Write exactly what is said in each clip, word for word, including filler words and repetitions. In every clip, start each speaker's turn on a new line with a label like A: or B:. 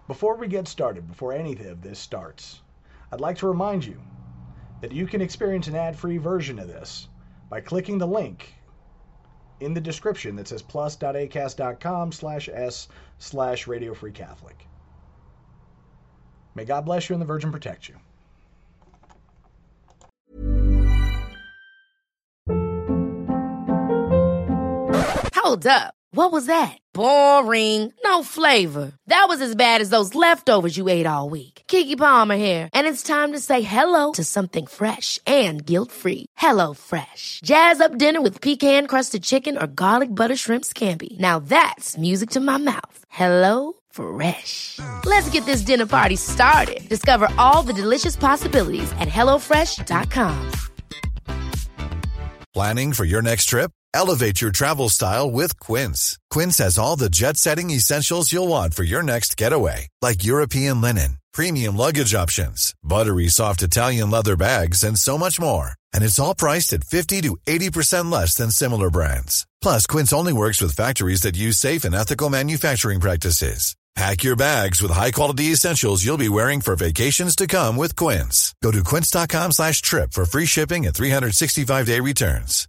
A: Before we get started, before anything of this starts, I'd like to remind you that you can experience an ad-free version of this by clicking the link in the description that says plus.acast.com slash s slash Radio Free Catholic. May God bless you and the Virgin protect you.
B: Hold up. What was that? Boring. No flavor. That was as bad as those leftovers you ate all week. Keke Palmer here, and it's time to say hello to something fresh and guilt-free. Hello Fresh. Jazz up dinner with pecan-crusted chicken or garlic butter shrimp scampi. Now that's music to my mouth. Hello Fresh. Let's get this dinner party started. Discover all the delicious possibilities at hello fresh dot com.
C: Planning for your next trip? Elevate your travel style with Quince. Quince has all the jet-setting essentials you'll want for your next getaway, like European linen, premium luggage options, buttery soft Italian leather bags, and so much more. And it's all priced at fifty to eighty percent less than similar brands. Plus, Quince only works with factories that use safe and ethical manufacturing practices. Pack your bags with high-quality essentials you'll be wearing for vacations to come with Quince. Go to quince.com slash trip for free shipping and three sixty-five day returns.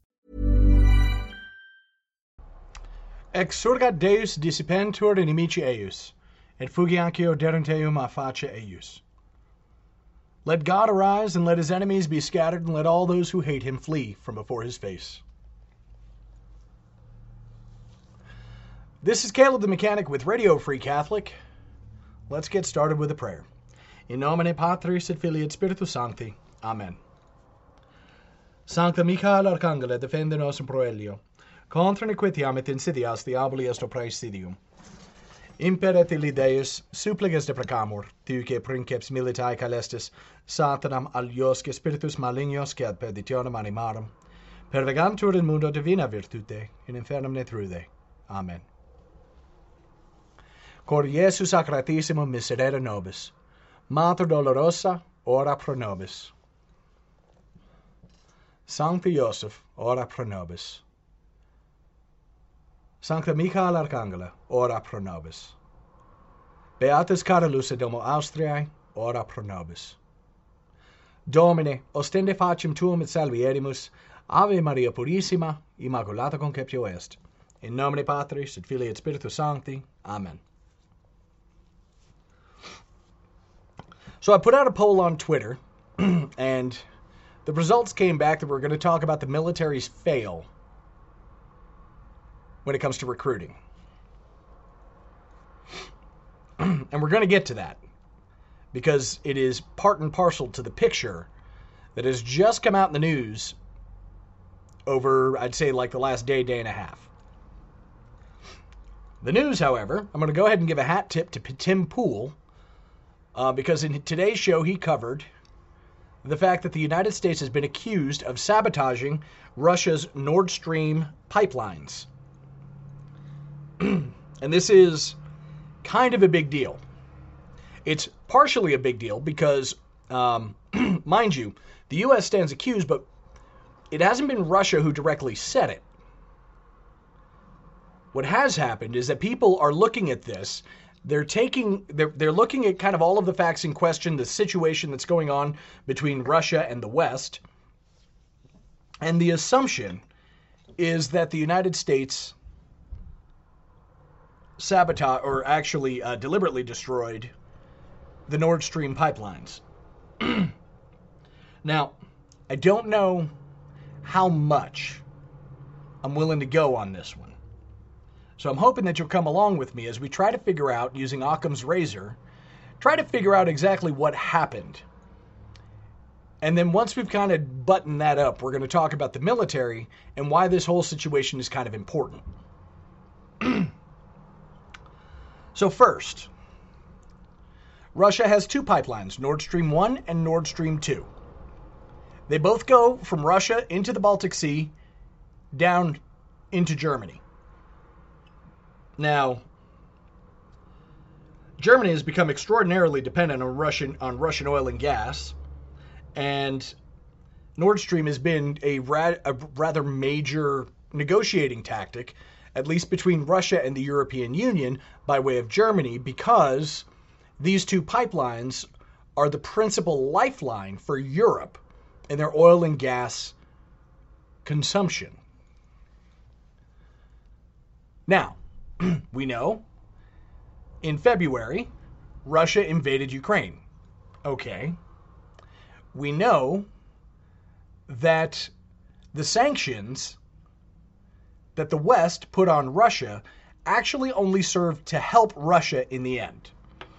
A: Exurgat Deus dissipentur inimici eius, et fugiancio derenteum a face eius. Let God arise, and let his enemies be scattered, and let all those who hate him flee from before his face. This is Caleb the Mechanic with Radio Free Catholic. Let's get started with a prayer. In nomine Patris et Filii et Spiritus Sancti. Amen. Sancta Michael Arcangela, defende nos in proelio. Contra nequitiam et insidias diaboli est praesidium. Imperet illi Deus, suppliges deprecamur, tuque princeps militae caelestis, Satanam aliosque spiritus malignos que ad perditionem animarum, pervegantur in mundo divina virtute, in infernum ne trude. Amen. Cor Iesu sacratissimum miserere nobis, Mater dolorosa, ora pro nobis. Sancti Joseph, ora pro nobis. Sancta Michael Arcangela, ora pro nobis. Beatus Carolus et Domo Austriae, ora pro nobis. Domine, ostende facem tuum et salvierimus, Ave Maria Purissima, Immaculata Conceptio est. In nomine Patris et Filii et Spiritus Sancti. Amen. So I put out a poll on Twitter, and the results came back that we're going to talk about the military's fail when it comes to recruiting. And we're going to get to that, because it is part and parcel to the picture that has just come out in the news over, I'd say, like the last day, day and a half. The news, however, I'm going to go ahead and give a hat tip to Tim Pool, uh, because in today's show he covered the fact that the United States has been accused of sabotaging Russia's Nord Stream pipelines. And this is kind of a big deal. It's partially a big deal because, um, mind you, the U S stands accused, but it hasn't been Russia who directly said it. What has happened is that people are looking at this. They're taking, they're, they're looking at kind of all of the facts in question, the situation that's going on between Russia and the West. And the assumption is that the United States sabotage, or actually uh, deliberately destroyed, the Nord Stream pipelines. Now, I don't know how much I'm willing to go on this one. So I'm hoping that you'll come along with me as we try to figure out, using Occam's razor, try to figure out exactly what happened. And then once we've kind of buttoned that up, we're going to talk about the military and why this whole situation is kind of important. So first, Russia has two pipelines, Nord Stream one and Nord Stream two. They both go from Russia into the Baltic Sea, down into Germany. Now, Germany has become extraordinarily dependent on Russian on Russian oil and gas, and Nord Stream has been a, ra- a rather major negotiating tactic, at least between Russia and the European Union by way of Germany, because these two pipelines are the principal lifeline for Europe in their oil and gas consumption. Now, we know in February, Russia invaded Ukraine. Okay. We know that the sanctions that the West put on Russia actually only served to help Russia in the end.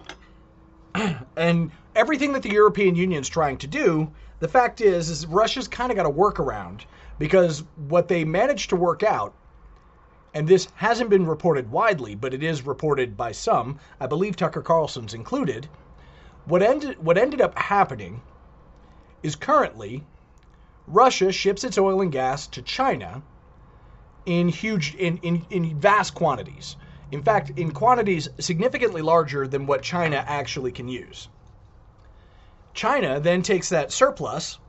A: And everything that the European Union's trying to do, the fact is, is Russia's kind of got a workaround, because what they managed to work out, and this hasn't been reported widely, but it is reported by some, I believe Tucker Carlson's included, what ended, what ended up happening is currently Russia ships its oil and gas to China in huge, in, in, in vast quantities. In fact, in quantities significantly larger than what China actually can use. China then takes that surplus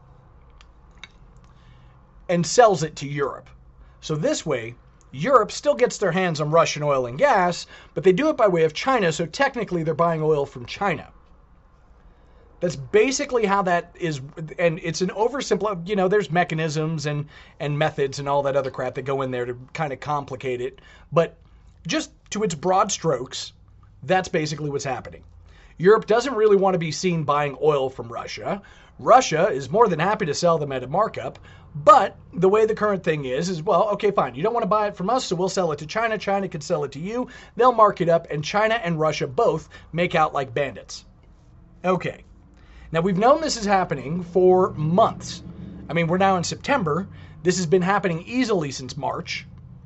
A: and sells it to Europe. So this way, Europe still gets their hands on Russian oil and gas, but they do it by way of China, so technically they're buying oil from China. That's basically how that is, and it's an oversimple, you know, there's mechanisms and, and methods and all that other crap that go in there to kind of complicate it, but just to its broad strokes, that's basically what's happening. Europe doesn't really want to be seen buying oil from Russia. Russia is more than happy to sell them at a markup, but the way the current thing is, is, well, okay, fine. You don't want to buy it from us, so we'll sell it to China. China can sell it to you. They'll mark it up, and China and Russia both make out like bandits. Okay. Now, we've known this is happening for months. I mean, we're now in September. This has been happening easily since March.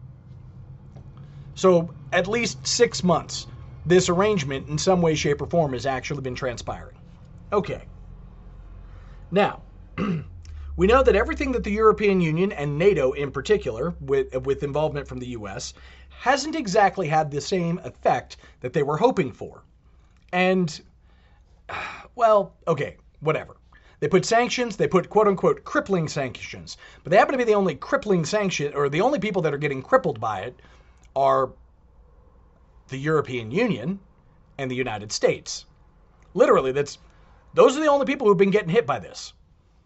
A: So at least six months, this arrangement in some way, shape, or form has actually been transpiring. Okay. Now, we know that everything that the European Union and NATO in particular, with, with involvement from the U S, hasn't exactly had the same effect that they were hoping for. And, well, okay, whatever. They put sanctions, they put quote-unquote crippling sanctions, but they happen to be the only crippling sanction, or the only people that are getting crippled by it are the European Union and the United States. Literally, that's those are the only people who've been getting hit by this.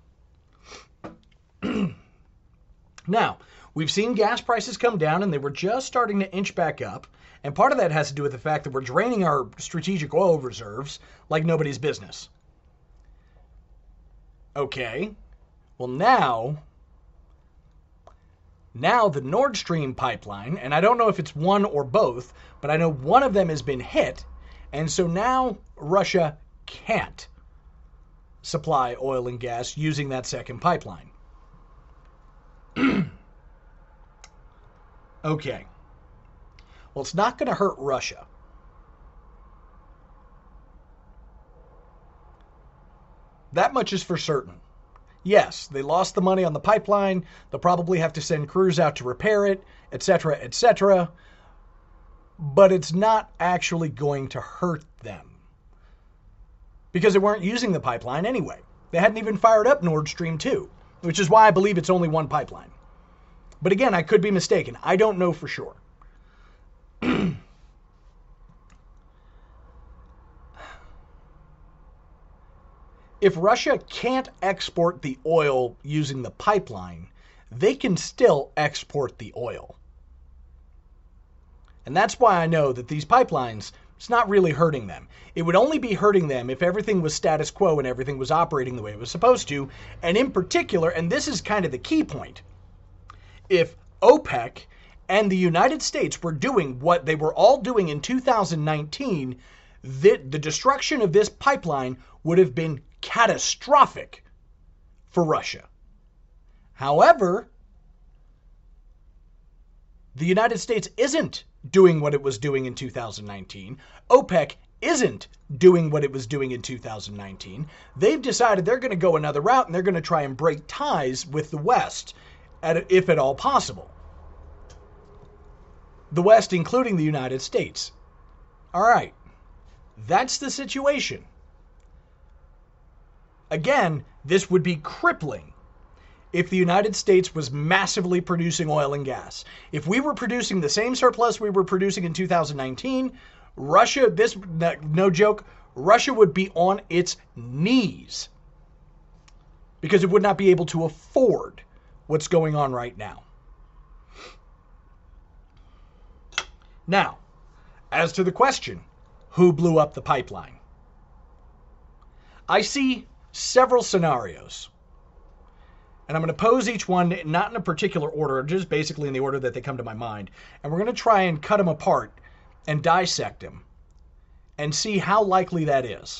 A: Now, we've seen gas prices come down, and they were just starting to inch back up, and part of that has to do with the fact that we're draining our strategic oil reserves like nobody's business. Okay, well now, now the Nord Stream pipeline, and I don't know if it's one or both, but I know one of them has been hit, and so now Russia can't supply oil and gas using that second pipeline. Okay. Well, it's not going to hurt Russia. That much is for certain. Yes, they lost the money on the pipeline. They'll probably have to send crews out to repair it, et cetera, et cetera. But it's not actually going to hurt them, because they weren't using the pipeline anyway. They hadn't even fired up Nord Stream two, which is why I believe it's only one pipeline. But again, I could be mistaken. I don't know for sure. If Russia can't export the oil using the pipeline, they can still export the oil. And that's why I know that these pipelines, it's not really hurting them. It would only be hurting them if everything was status quo and everything was operating the way it was supposed to. And in particular, and this is kind of the key point, if OPEC and the United States were doing what they were all doing in two thousand nineteen, the, the destruction of this pipeline would have been catastrophic for Russia. However, the United States isn't doing what it was doing in two thousand nineteen. OPEC isn't doing what it was doing in two thousand nineteen. They've decided they're going to go another route, and they're going to try and break ties with the West, at, if at all possible. The West, including the United States. All right. That's the situation. Again, this would be crippling if the United States was massively producing oil and gas. If we were producing the same surplus we were producing in two thousand nineteen, Russia, this, no joke, Russia would be on its knees because it would not be able to afford what's going on right now. Now, as to the question, who blew up the pipeline? I see several scenarios. And I'm going to pose each one not in a particular order, just basically in the order that they come to my mind. And we're going to try and cut them apart and dissect them and see how likely that is.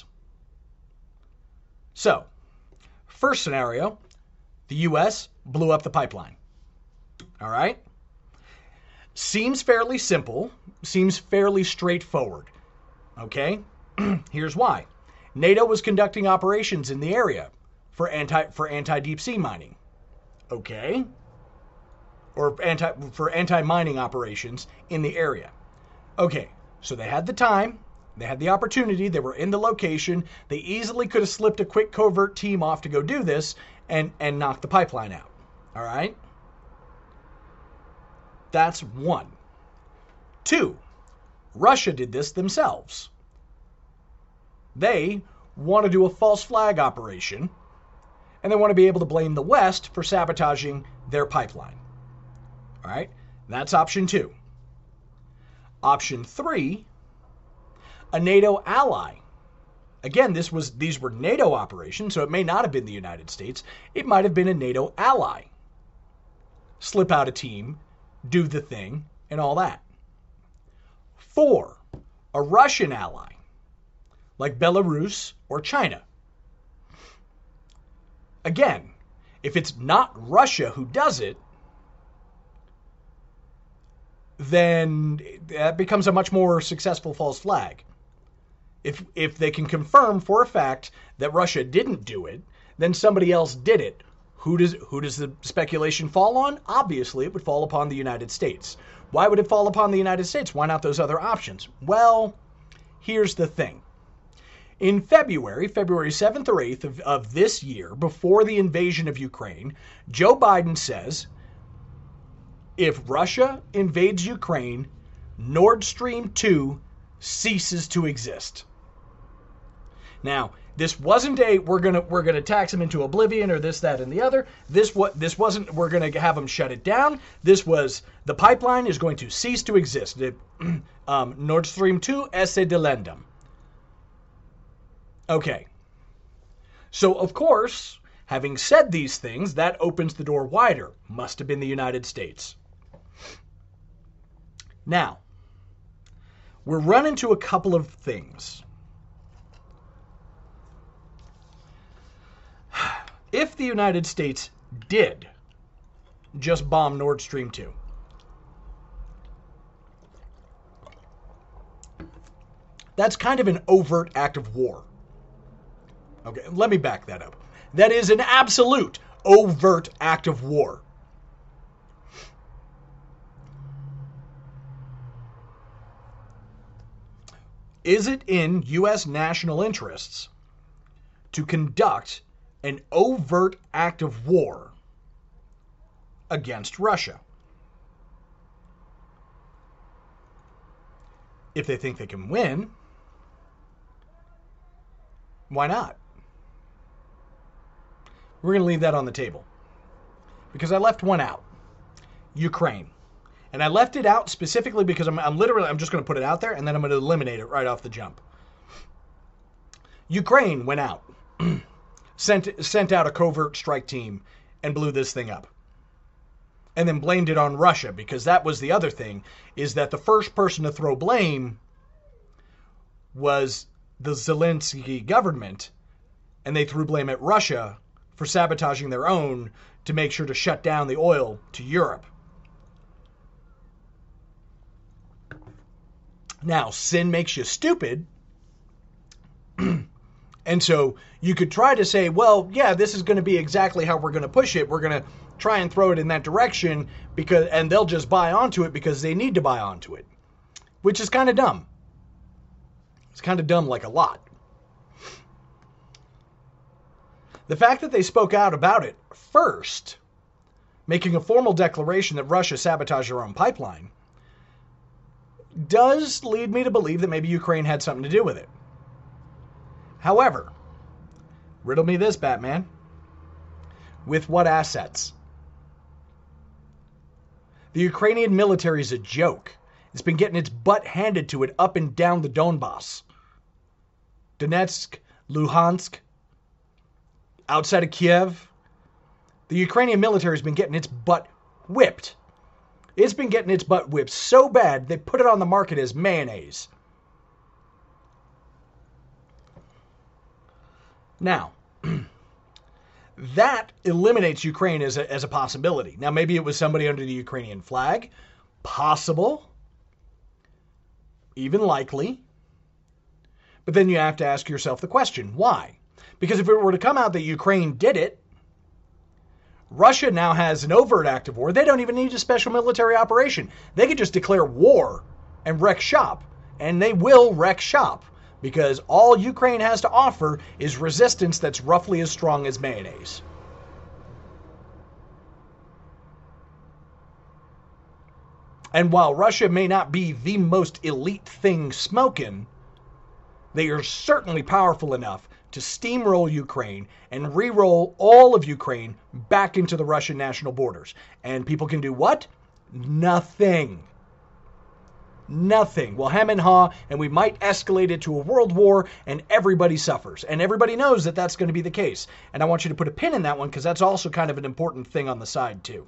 A: So, first scenario, the U S blew up the pipeline. All right? Seems fairly simple, seems fairly straightforward. Okay? Here's why. NATO was conducting operations in the area for anti for anti-deep sea mining. Okay? Or anti for anti-mining operations in the area. Okay, so they had the time, they had the opportunity, they were in the location, they easily could have slipped a quick covert team off to go do this and, and knock the pipeline out. All right? That's one. Two, Russia did this themselves. They want to do a false flag operation, and they want to be able to blame the West for sabotaging their pipeline. All right? That's option two. Option three, a NATO ally. Again, this was these were NATO operations, so it may not have been the United States. It might have been a NATO ally. Slip out a team, do the thing, and all that. Four, a Russian ally, like Belarus or China. Again, if it's not Russia who does it, then that becomes a much more successful false flag. If if they can confirm for a fact that Russia didn't do it, then somebody else did it. Who does who does the speculation fall on? Obviously, it would fall upon the United States. Why would it fall upon the United States? Why not those other options? Well, here's the thing. In February, February seventh or eighth of, of this year, before the invasion of Ukraine, Joe Biden says, if Russia invades Ukraine, Nord Stream two ceases to exist. Now, this wasn't a we're gonna we're gonna tax them into oblivion or this, that, and the other. This what this wasn't we're gonna have them shut it down. This was the pipeline is going to cease to exist. It, um, Nord Stream two esse delendum. Okay. So of course, having said these things, that opens the door wider. Must have been the United States. Now, we're running into a couple of things. If the United States did just bomb Nord Stream two, that's kind of an overt act of war. Okay, let me back that up. That is an absolute overt act of war. Is it in U S national interests to conduct an overt act of war against Russia? If they think they can win, why not? We're going to leave that on the table because I left one out, Ukraine. And I left it out specifically because I'm, I'm literally, I'm just going to put it out there and then I'm going to eliminate it right off the jump. Ukraine went out, sent, sent out a covert strike team and blew this thing up. And then blamed it on Russia because that was the other thing, is that the first person to throw blame was the Zelensky government, and they threw blame at Russia for sabotaging their own to make sure to shut down the oil to Europe. Now, sin makes you stupid. And so you could try to say, well, yeah, this is going to be exactly how we're going to push it. We're going to try and throw it in that direction because, and they'll just buy onto it because they need to buy onto it, which is kind of dumb. It's kind of dumb like a lot. The fact that they spoke out about it first, making a formal declaration that Russia sabotaged their own pipeline, does lead me to believe that maybe Ukraine had something to do with it. However, riddle me this, Batman. With what assets? The Ukrainian military is a joke. It's been getting its butt handed to it up and down the Donbass. Donetsk, Luhansk, outside of Kiev. The Ukrainian military has been getting its butt whipped. It's been getting its butt whipped so bad they put it on the market as mayonnaise. Now, that eliminates Ukraine as a, as a possibility. Now, maybe it was somebody under the Ukrainian flag. Possible. Even likely. But then you have to ask yourself the question, why? Because if it were to come out that Ukraine did it, Russia now has an overt act of war. They don't even need a special military operation. They could just declare war and wreck shop. And they will wreck shop. Because all Ukraine has to offer is resistance that's roughly as strong as mayonnaise. And while Russia may not be the most elite thing smoking, they are certainly powerful enough to steamroll Ukraine and re-roll all of Ukraine back into the Russian national borders. And people can do what? Nothing. Nothing. We'll hem and haw, and we might escalate it to a world war, and everybody suffers. And everybody knows that that's going to be the case. And I want you to put a pin in that one, because that's also kind of an important thing on the side, too.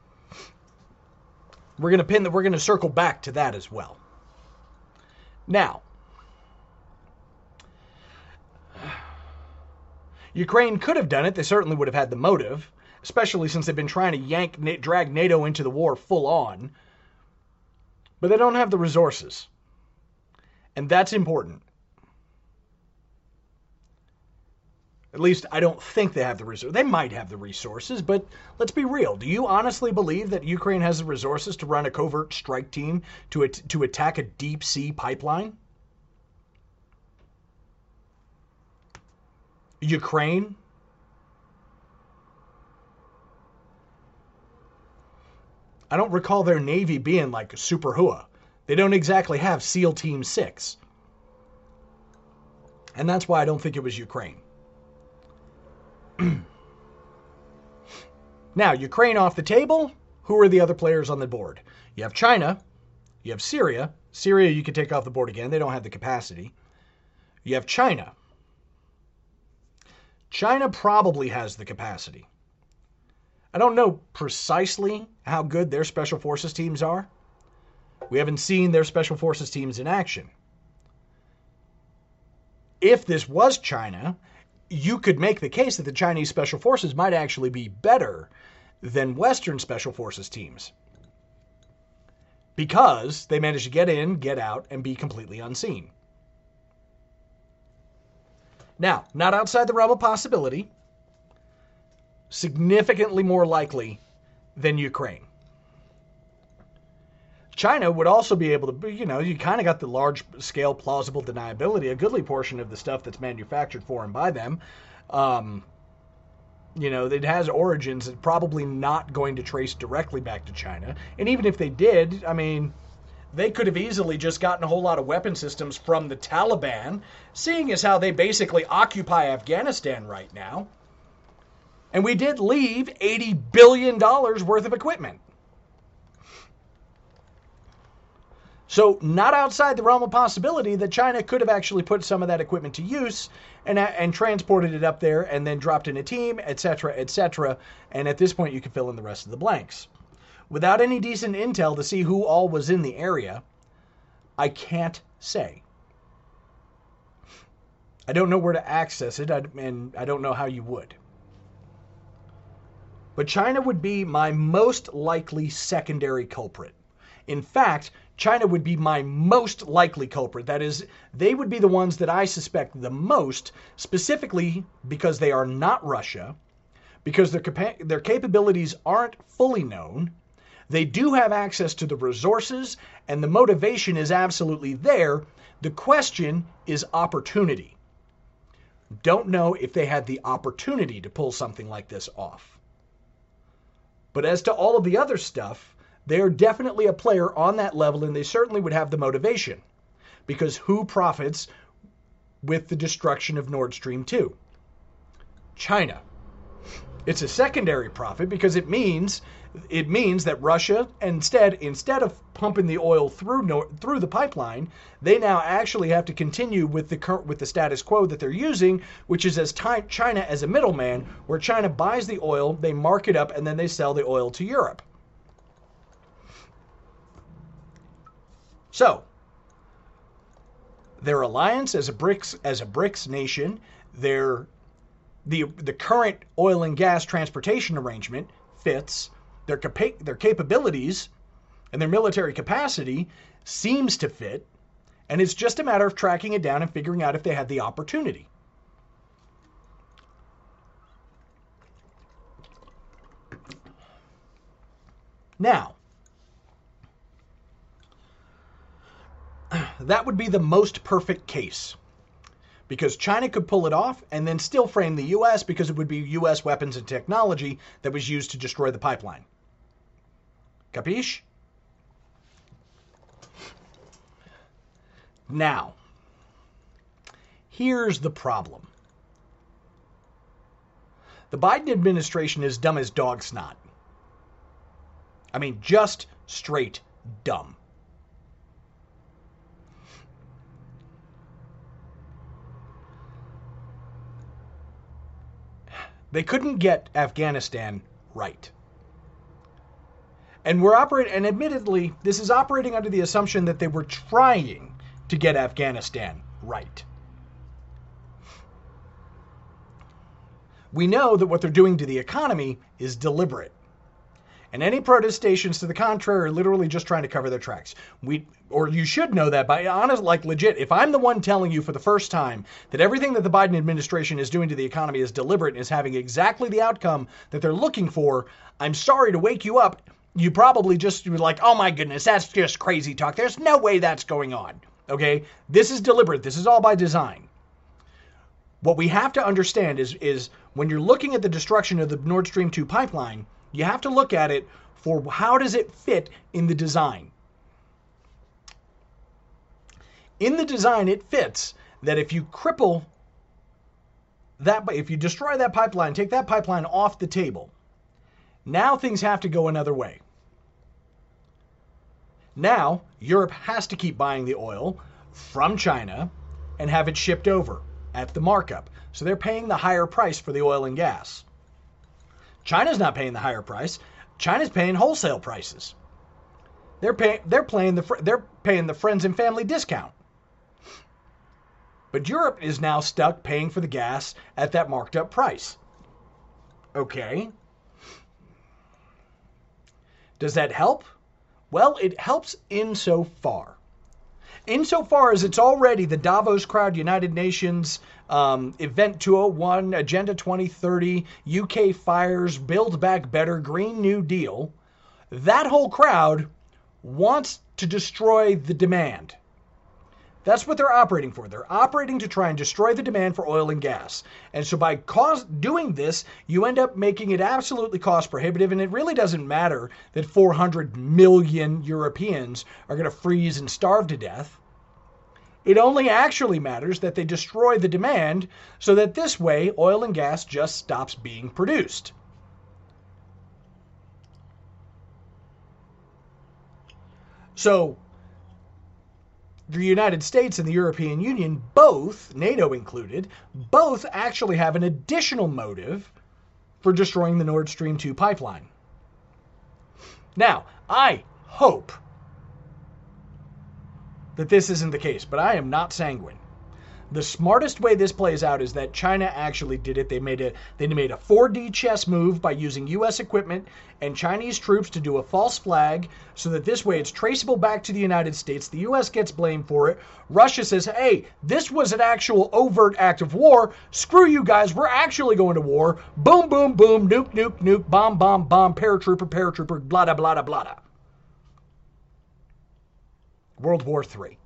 A: We're going to pin that. We're going to circle back to that as well. Now, Ukraine could have done it. They certainly would have had the motive, especially since they've been trying to yank, drag NATO into the war full on. But they don't have the resources. And that's important. At least I don't think they have the resources. They might have the resources, but let's be real. Do you honestly believe that Ukraine has the resources to run a covert strike team to, at- to attack a deep sea pipeline? Ukraine? I don't recall their Navy being like Super H U A. They don't exactly have SEAL Team six. And that's why I don't think it was Ukraine. Now, Ukraine off the table. Who are the other players on the board? You have China. You have Syria. Syria you can take off the board again. They don't have the capacity. You have China. China probably has the capacity. I don't know precisely how good their special forces teams are. We haven't seen their special forces teams in action. If this was China, you could make the case that the Chinese special forces might actually be better than Western special forces teams. Because they managed to get in, get out, and be completely unseen. Now, not outside the realm of possibility. Significantly more likely than Ukraine. China would also be able to, you know, you kind of got the large-scale plausible deniability, a goodly portion of the stuff that's manufactured for and by them. Um, you know, it has origins that's probably not going to trace directly back to China. And even if they did, I mean, they could have easily just gotten a whole lot of weapon systems from the Taliban, seeing as how they basically occupy Afghanistan right now. And we did leave eighty billion dollars worth of equipment. So not outside the realm of possibility that China could have actually put some of that equipment to use and, and transported it up there and then dropped in a team, et cetera, et cetera. And at this point, you can fill in the rest of the blanks. Without any decent intel to see who all was in the area, I can't say. I don't know where to access it, and I don't know how you would. But China would be my most likely secondary culprit. In fact, China would be my most likely culprit. That is, they would be the ones that I suspect the most, specifically because they are not Russia, because their capa- their capabilities aren't fully known. They do have access to the resources, and the motivation is absolutely there. The question is opportunity. Don't know if they had the opportunity to pull something like this off. But as to all of the other stuff, they're definitely a player on that level, and they certainly would have the motivation. Because who profits with the destruction of Nord Stream two? China. It's a secondary profit because it means it means that Russia instead instead of pumping the oil through through the pipeline, they now actually have to continue with the current with the status quo that they're using, which is as China as a middleman, where China buys the oil, they mark it up, and then they sell the oil to Europe. So, their alliance as a BRICS as a BRICS nation, their the the current oil and gas transportation arrangement fits. Their capa- their capabilities and their military capacity seems to fit, and it's just a matter of tracking it down and figuring out if they had the opportunity. Now, that would be the most perfect case, because China could pull it off and then still frame the U S because it would be U S weapons and technology that was used to destroy the pipeline. Capiche? Now, here's the problem. The Biden administration is dumb as dog snot. I mean, just straight dumb. They couldn't get Afghanistan right. And we're operating, and admittedly, this is operating under the assumption that they were trying to get Afghanistan right. We know that what they're doing to the economy is deliberate. And any protestations to the contrary are literally just trying to cover their tracks. We, or you should know that by honest, like legit, if I'm the one telling you for the first time that everything that the Biden administration is doing to the economy is deliberate and is having exactly the outcome that they're looking for, I'm sorry to wake you up. You probably just were like, oh my goodness, that's just crazy talk. There's no way that's going on. Okay? This is deliberate. This is all by design. What we have to understand is, is when you're looking at the destruction of the Nord Stream two pipeline, you have to look at it for how does it fit in the design. In the design, it fits that if you cripple that, if you destroy that pipeline, take that pipeline off the table, now things have to go another way. Now, Europe has to keep buying the oil from China and have it shipped over at the markup. So they're paying the higher price for the oil and gas. China's not paying the higher price. China's paying wholesale prices. They're paying they're paying the they're paying the friends and family discount. But Europe is now stuck paying for the gas at that marked up price. Okay. Does that help? Well, it helps insofar. Insofar as it's already the Davos crowd, United Nations, um, Event two oh one, Agenda twenty thirty, U K fires, Build Back Better, Green New Deal, that whole crowd wants to destroy the demand. That's what they're operating for. They're operating to try and destroy the demand for oil and gas. And so by cost, doing this, you end up making it absolutely cost prohibitive, and it really doesn't matter that four hundred million Europeans are going to freeze and starve to death. It only actually matters that they destroy the demand so that this way oil and gas just stops being produced. So the United States and the European Union, both, NATO included, both actually have an additional motive for destroying the Nord Stream two pipeline. Now, I hope that this isn't the case, but I am not sanguine. The smartest way this plays out is that China actually did it. They made a they made a four D chess move by using U S equipment and Chinese troops to do a false flag so that this way it's traceable back to the United States. The U S gets blamed for it. Russia says, hey, this was an actual overt act of war. Screw you guys. We're actually going to war. Boom, boom, boom. Nuke, nuke, nuke. Bomb, bomb, bomb. Paratrooper, paratrooper. Blah, blah, blah, blah, blah. World War Three.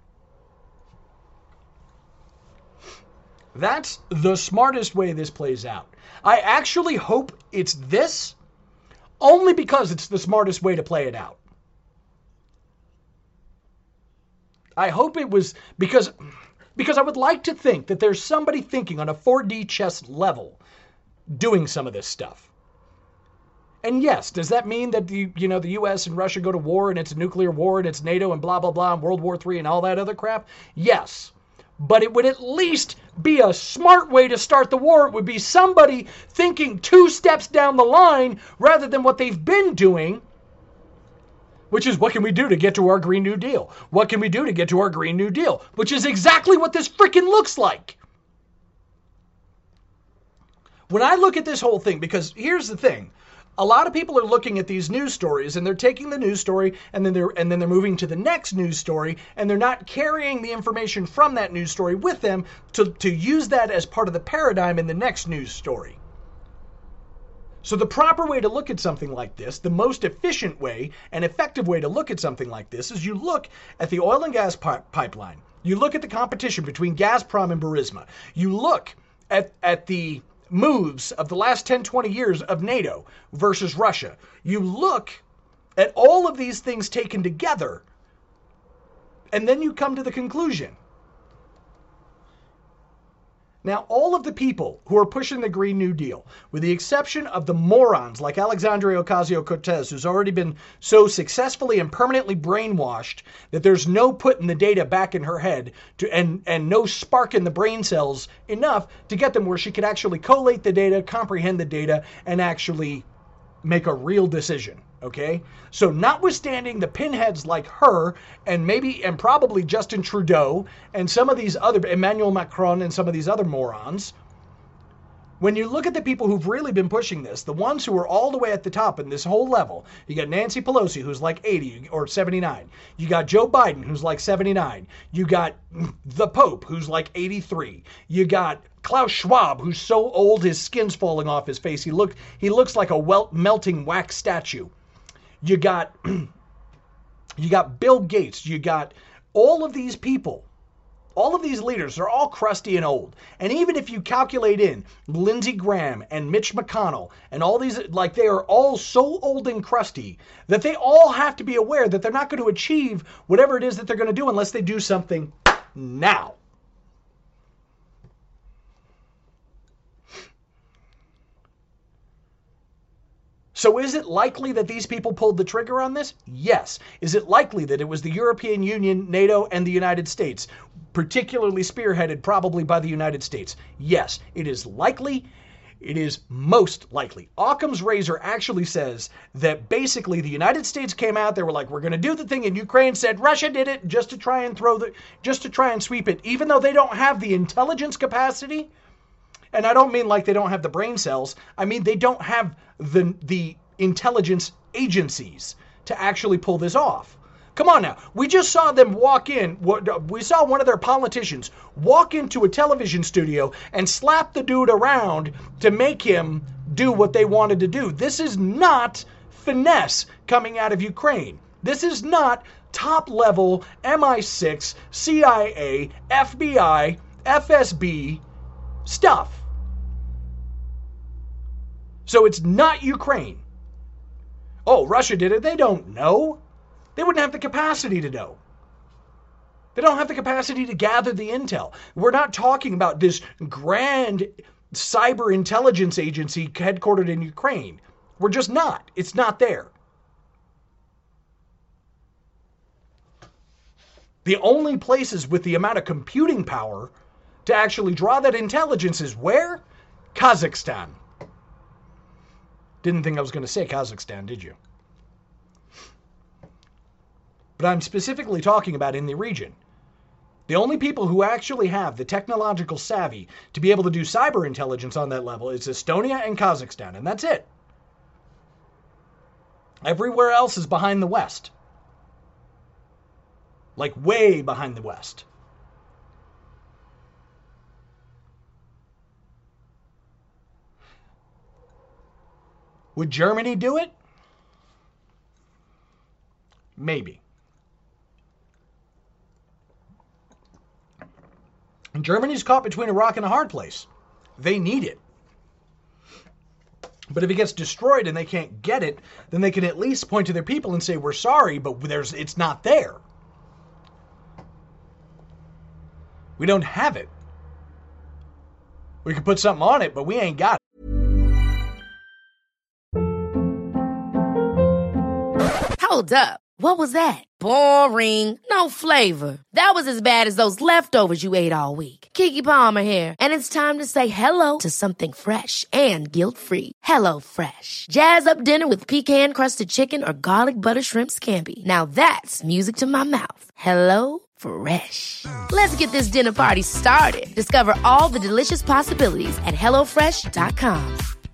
A: That's the smartest way this plays out. I actually hope it's this only because it's the smartest way to play it out. I hope it was because Because I would like to think that there's somebody thinking on a four D chess level doing some of this stuff. And yes, does that mean that the, you know, the U S and Russia go to war and it's a nuclear war and it's NATO and blah, blah, blah, and World War Three and all that other crap? Yes. But it would at least be a smart way to start the war. It would be somebody thinking two steps down the line rather than what they've been doing, which is what can we do to get to our Green New Deal? What can we do to get to our Green New Deal? Which is exactly what this freaking looks like. When I look at this whole thing, because here's the thing. A lot of people are looking at these news stories and they're taking the news story and then they're and then they're moving to the next news story and they're not carrying the information from that news story with them to, to use that as part of the paradigm in the next news story. So the proper way to look at something like this, the most efficient way and effective way to look at something like this is you look at the oil and gas pi- pipeline. You look at the competition between Gazprom and Burisma. You look at, at the moves of the last ten, twenty years of NATO versus Russia. You look at all of these things taken together, and then you come to the conclusion. Now, all of the people who are pushing the Green New Deal, with the exception of the morons like Alexandria Ocasio-Cortez, who's already been so successfully and permanently brainwashed that there's no putting the data back in her head to, and, and no spark in the brain cells enough to get them where she could actually collate the data, comprehend the data, and actually make a real decision. Okay? So notwithstanding the pinheads like her and maybe and probably Justin Trudeau and some of these other, Emmanuel Macron and some of these other morons, when you look at the people who've really been pushing this, the ones who are all the way at the top in this whole level, you got Nancy Pelosi, who's like eighty or seventy-nine. You got Joe Biden, who's like seventy-nine. You got the Pope, who's like eighty-three. You got Klaus Schwab, who's so old his skin's falling off his face. He look he looks like a wel- melting wax statue. You got you got Bill Gates. You got all of these people. All of these leaders are all crusty and old. And even if you calculate in Lindsey Graham and Mitch McConnell and all these, like they are all so old and crusty that they all have to be aware that they're not going to achieve whatever it is that they're going to do unless they do something now. So is it likely that these people pulled the trigger on this? Yes. Is it likely that it was the European Union, NATO, and the United States, particularly spearheaded probably by the United States? Yes. It is likely. It is most likely. Occam's razor actually says that basically the United States came out, they were like, we're going to do the thing, and Ukraine said Russia did it just to try and throw the, just to try and sweep it, even though they don't have the intelligence capacity. And I don't mean like they don't have the brain cells. I mean they don't have the the intelligence agencies to actually pull this off. Come on now. We just saw them walk in. We saw one of their politicians walk into a television studio and slap the dude around to make him do what they wanted to do. This is not finesse coming out of Ukraine. This is not top-level M I six, C I A, F B I, F S B stuff. So it's not Ukraine. Oh, Russia did it. They don't know. They wouldn't have the capacity to know. They don't have the capacity to gather the intel. We're not talking about this grand cyber intelligence agency headquartered in Ukraine. We're just not. It's not there. The only places with the amount of computing power to actually draw that intelligence is where? Kazakhstan. Didn't think I was going to say Kazakhstan, did you? But I'm specifically talking about in the region. The only people who actually have the technological savvy to be able to do cyber intelligence on that level is Estonia and Kazakhstan, and that's it. Everywhere else is behind the West. Like way behind the West. Would Germany do it? Maybe. And Germany's caught between a rock and a hard place. They need it. But if it gets destroyed and they can't get it, then they can at least point to their people and say, we're sorry, but there's it's not there. We don't have it. We could put something on it, but we ain't got it.
B: Hold up. What was that? Boring. No flavor. That was as bad as those leftovers you ate all week. Keke Palmer here, and it's time to say hello to something fresh and guilt-free. Hello Fresh. Jazz up dinner with pecan-crusted chicken or garlic butter shrimp scampi. Now that's music to my mouth. Hello Fresh. Let's get this dinner party started. Discover all the delicious possibilities at hello fresh dot com.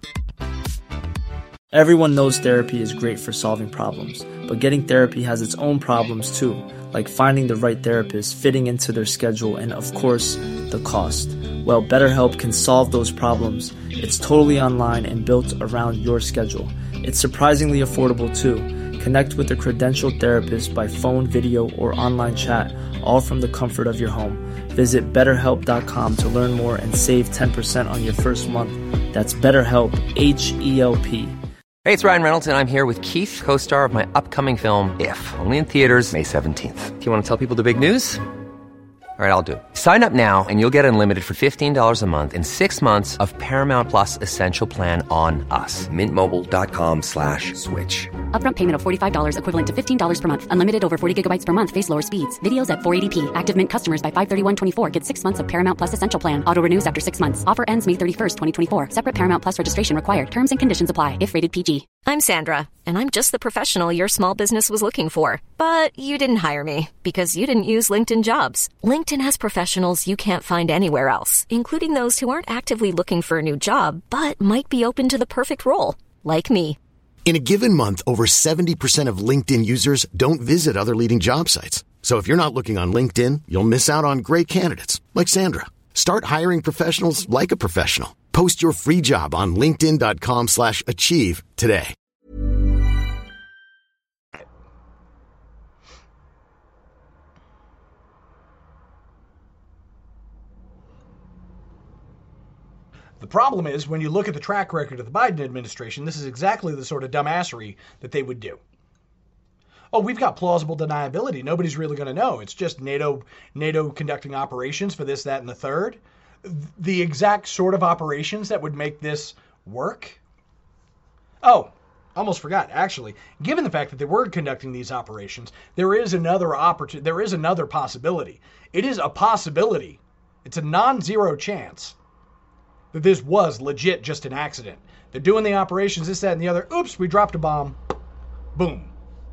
D: Everyone knows therapy is great for solving problems, but getting therapy has its own problems too, like finding the right therapist, fitting into their schedule, and of course, the cost. Well, BetterHelp can solve those problems. It's totally online and built around your schedule. It's surprisingly affordable too. Connect with a credentialed therapist by phone, video, or online chat, all from the comfort of your home. Visit better help dot com to learn more and save ten percent on your first month. That's BetterHelp, H E L P.
E: Hey, it's Ryan Reynolds, and I'm here with Keith, co-star of my upcoming film, If, only in theaters May seventeenth. Do you want to tell people the big news? All right, I'll do it. Sign up now and you'll get unlimited for fifteen dollars a month and six months of Paramount Plus Essential Plan on us. Mint Mobile dot com slash switch.
F: Upfront payment of forty-five dollars equivalent to fifteen dollars per month. Unlimited over forty gigabytes per month. Face lower speeds. Videos at four eighty p. Active Mint customers by five thirty-one twenty-four get six months of Paramount Plus Essential Plan. Auto renews after six months. Offer ends May thirty-first, twenty twenty-four. Separate Paramount Plus registration required. Terms and conditions apply if rated P G.
G: I'm Sandra, and I'm just the professional your small business was looking for. But you didn't hire me because you didn't use LinkedIn Jobs. LinkedIn has professionals you can't find anywhere else, including those who aren't actively looking for a new job, but might be open to the perfect role, like me.
H: In a given month, over seventy percent of LinkedIn users don't visit other leading job sites. So if you're not looking on LinkedIn, you'll miss out on great candidates like Sandra. Start hiring professionals like a professional. Post your free job on linkedin dot com slash achieve today.
A: The problem is, when you look at the track record of the Biden administration, this is exactly the sort of dumbassery that they would do. Oh, we've got plausible deniability. Nobody's really going to know. It's just NATO NATO conducting operations for this, that, and the third. The exact sort of operations that would make this work. Oh, almost forgot. Actually, given the fact that they were conducting these operations, there is another opportunity. There is another possibility. It is a possibility. It's a non-zero chance that this was legit just an accident. They're doing the operations, this, that, and the other. Oops, we dropped a bomb. Boom.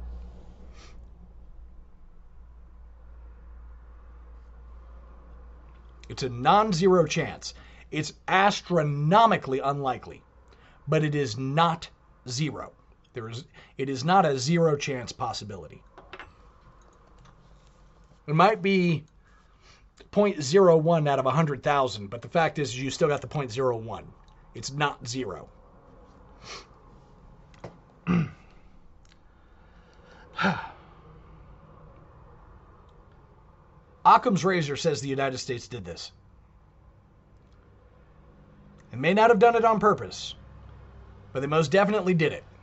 A: It's a non-zero chance. It's astronomically unlikely, but it is not zero. There is, it is not a zero chance possibility. It might be zero point zero one out of one hundred thousand, but the fact is you still got the zero point zero one. It's not zero. Occam's razor says the United States did this. It may not have done it on purpose, but they most definitely did it.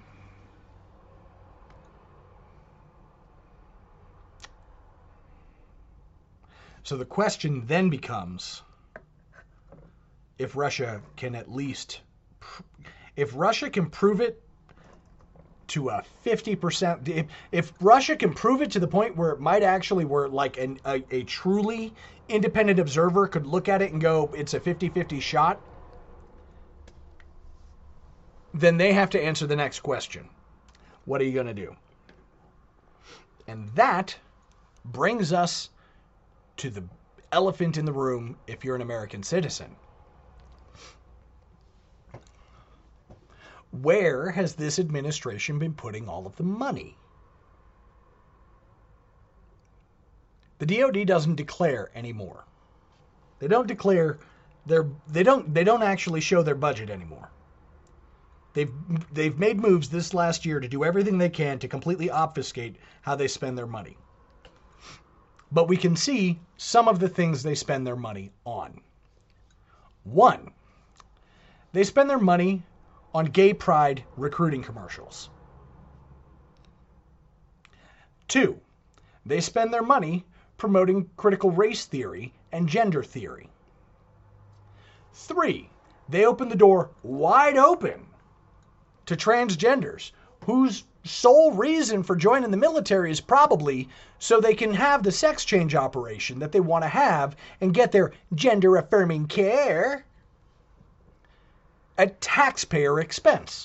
A: So the question then becomes, if Russia can at least, if Russia can prove it to a fifty percent, if, if Russia can prove it to the point where it might actually, where like an, a, a truly independent observer could look at it and go, it's a fifty-fifty shot, then they have to answer the next question. What are you going to do? And that brings us to the elephant in the room if you're an American citizen. Where has this administration been putting all of the money? The D O D doesn't declare anymore. They don't declare their they don't they don't actually show their budget anymore. They've they've made moves this last year to do everything they can to completely obfuscate how they spend their money. But we can see some of the things they spend their money on. One, they spend their money on gay pride recruiting commercials. Two, they spend their money promoting critical race theory and gender theory. Three, they opened the door wide open to transgenders, whose sole reason for joining the military is probably so they can have the sex change operation that they want to have and get their gender-affirming care at taxpayer expense.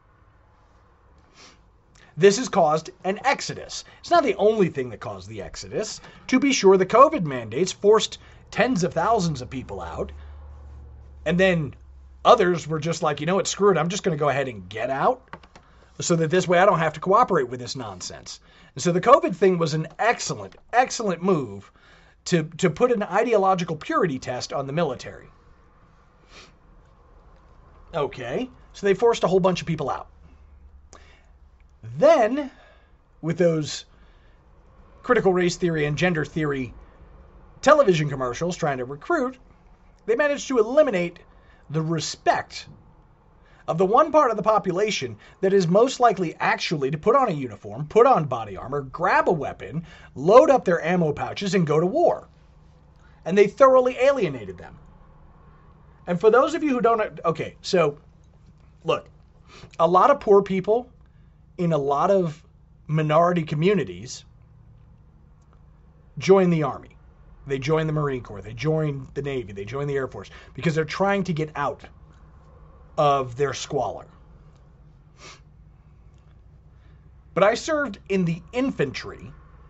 A: This has caused an exodus. It's not the only thing that caused the exodus. To be sure, the COVID mandates forced tens of thousands of people out. And then others were just like, you know what, screw it, I'm just going to go ahead and get out so that this way I don't have to cooperate with this nonsense. And so the COVID thing was an excellent, excellent move to, to put an ideological purity test on the military. Okay, so they forced a whole bunch of people out. Then, with those critical race theory and gender theory television commercials trying to recruit, they managed to eliminate the respect of the one part of the population that is most likely actually to put on a uniform, put on body armor, grab a weapon, load up their ammo pouches, and go to war. And they thoroughly alienated them. And for those of you who don't... Okay, so, look, a lot of poor people in a lot of minority communities join the Army. They join the Marine Corps. They join the Navy. They join the Air Force because they're trying to get out of their squalor. But I served in the infantry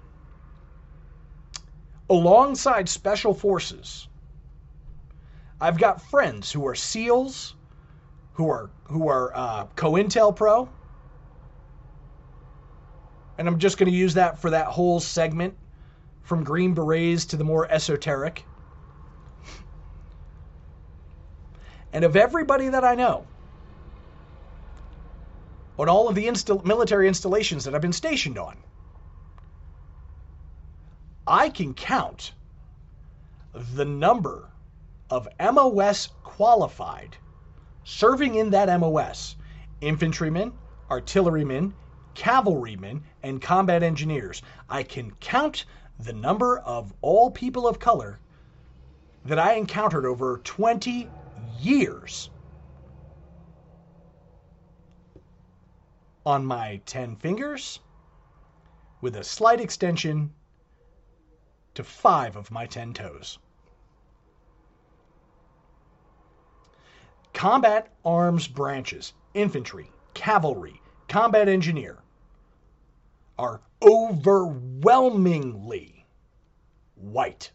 A: alongside special forces. I've got friends who are SEALs, who are who are uh, COINTELPRO. And I'm just going to use that for that whole segment, from Green Berets to the more esoteric. And of everybody that I know, on all of the insta- military installations that I've been stationed on, I can count the number of M O S qualified serving in that M O S, infantrymen, artillerymen, cavalrymen, and combat engineers. I can count the number of all people of color that I encountered over twenty years on my ten fingers, with a slight extension to five of my ten toes. Combat arms branches, infantry, cavalry, combat engineer, are overwhelmingly white.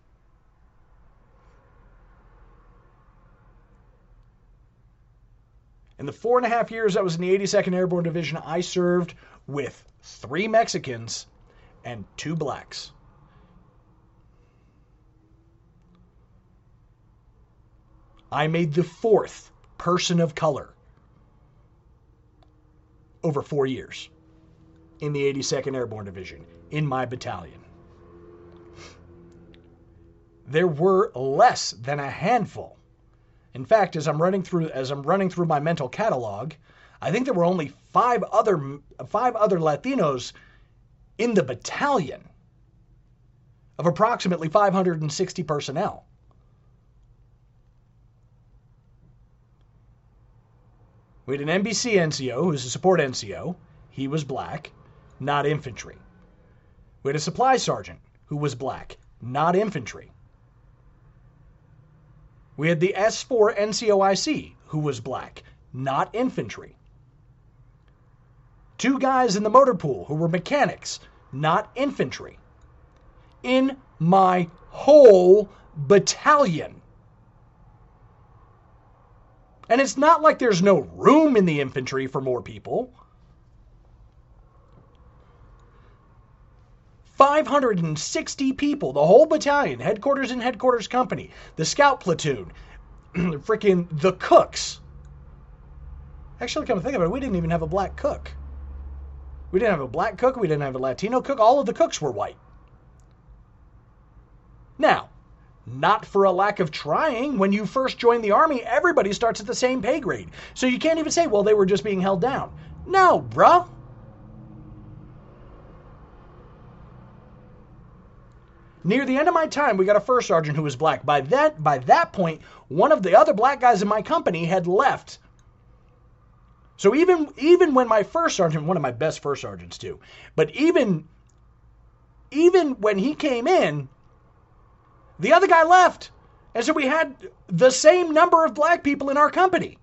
A: In the four and a half years I was in the eighty-second Airborne Division, I served with three Mexicans and two blacks. I made the fourth person of color over four years in the eighty-second Airborne Division, in my battalion. There were less than a handful. In fact, as I'm running through as I'm running through my mental catalog, I think there were only five other five other Latinos in the battalion of approximately five hundred sixty personnel. We had an N B C N C O who was a support N C O. He was black, not infantry. We had a supply sergeant who was black, not infantry. We had the S four N C O I C who was black, not infantry. Two guys in the motor pool who were mechanics, not infantry. In my whole battalion. And it's not like there's no room in the infantry for more people. five hundred sixty people, the whole battalion, headquarters and headquarters company, the scout platoon, freaking the cooks. Actually, come to think of it, we didn't even have a black cook. We didn't have a black cook, we didn't have a Latino cook, all of the cooks were white. Now, not for a lack of trying. When you first join the Army, everybody starts at the same pay grade. So you can't even say, well, they were just being held down. No, bruh. Near the end of my time, we got a first sergeant who was black. By that, by that point, one of the other black guys in my company had left. So even, even when my first sergeant, one of my best first sergeants too, but even, even when he came in, the other guy left. And so we had the same number of black people in our company.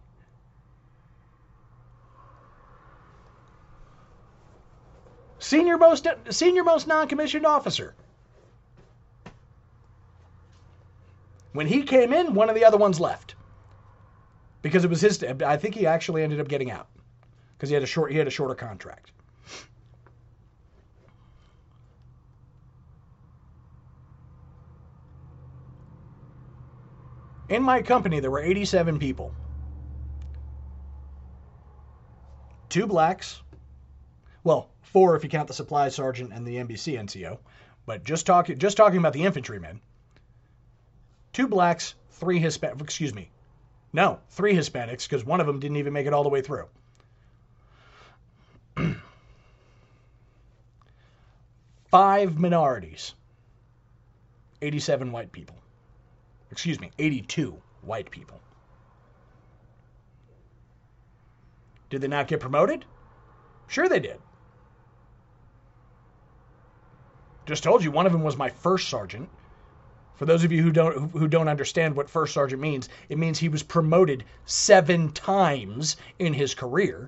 A: Senior most, senior most non-commissioned officer. When he came in, one of the other ones left. Because it was his, I think he actually ended up getting out. Because he had a short, he had a shorter contract. In my company, there were eighty-seven people. Two blacks. Well, four if you count the supply sergeant and the N B C N C O. But just talking, just talking about the infantrymen. Two blacks, three Hispanics, excuse me. No, three Hispanics, because one of them didn't even make it all the way through. Five minorities. eighty-seven white people. Excuse me, eighty-two white people. Did they not get promoted? Sure they did. Just told you, one of them was my first sergeant. For those of you who don't who don't understand what first sergeant means, it means he was promoted seven times in his career.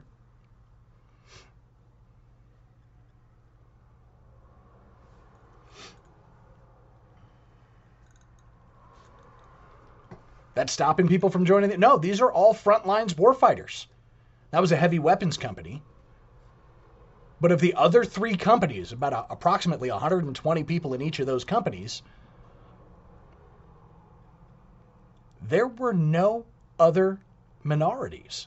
A: That's stopping people from joining the... No, these are all front lines warfighters. That was a heavy weapons company. But of the other three companies, about a, approximately one hundred twenty people in each of those companies, there were no other minorities.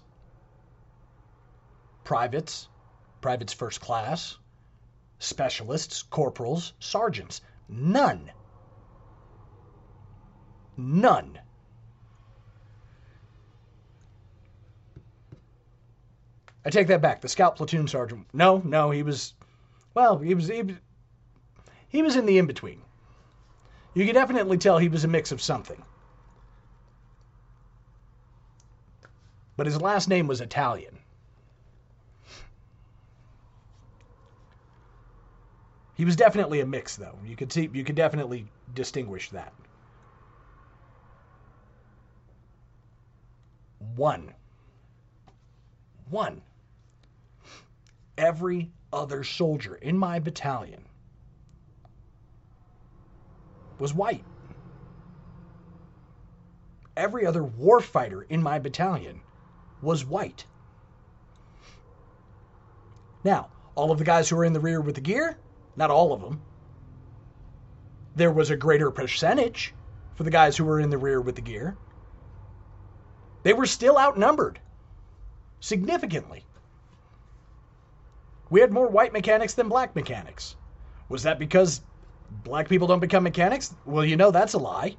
A: Privates, privates first class, specialists, corporals, sergeants. None. None. I take that back. The scout platoon sergeant. No, no, he was, well, he was, he, he was in the in-between. You could definitely tell he was a mix of something. But his last name was Italian. He was definitely a mix, though. You could see, you could definitely distinguish that. One. One. Every other soldier in my battalion was white. Every other warfighter in my battalion was white. Now, all of the guys who were in the rear with the gear, not all of them. There was a greater percentage for the guys who were in the rear with the gear. They were still outnumbered significantly. We had more white mechanics than black mechanics. Was that because black people don't become mechanics? Well, you know, that's a lie.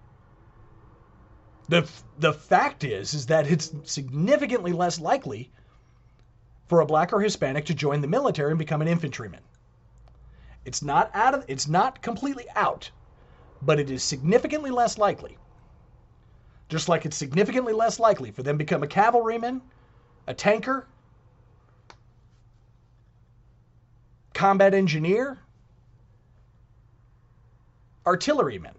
A: The, the fact is, is that it's significantly less likely for a black or Hispanic to join the military and become an infantryman. It's not out of, it's not completely out, but it is significantly less likely. Just like it's significantly less likely for them to become a cavalryman, a tanker, combat engineer, artilleryman.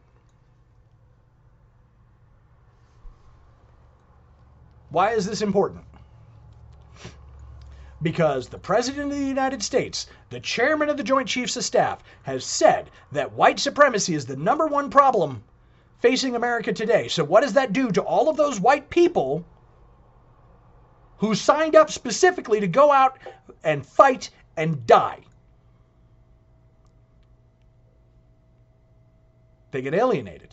A: Why is this important? Because the President of the United States, the Chairman of the Joint Chiefs of Staff, has said that white supremacy is the number one problem facing America today. So what does that do to all of those white people who signed up specifically to go out and fight and die? They get alienated.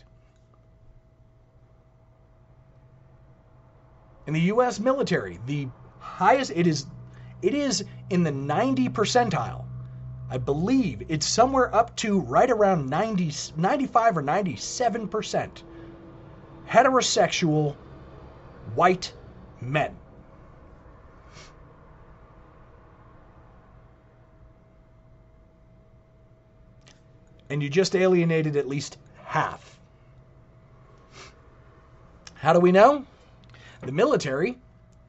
A: In the U S military, the highest, it is, it is in the ninety percentile. I believe it's somewhere up to right around ninety, ninety-five or ninety-seven percent heterosexual white men. And you just alienated at least half. How do we know? The military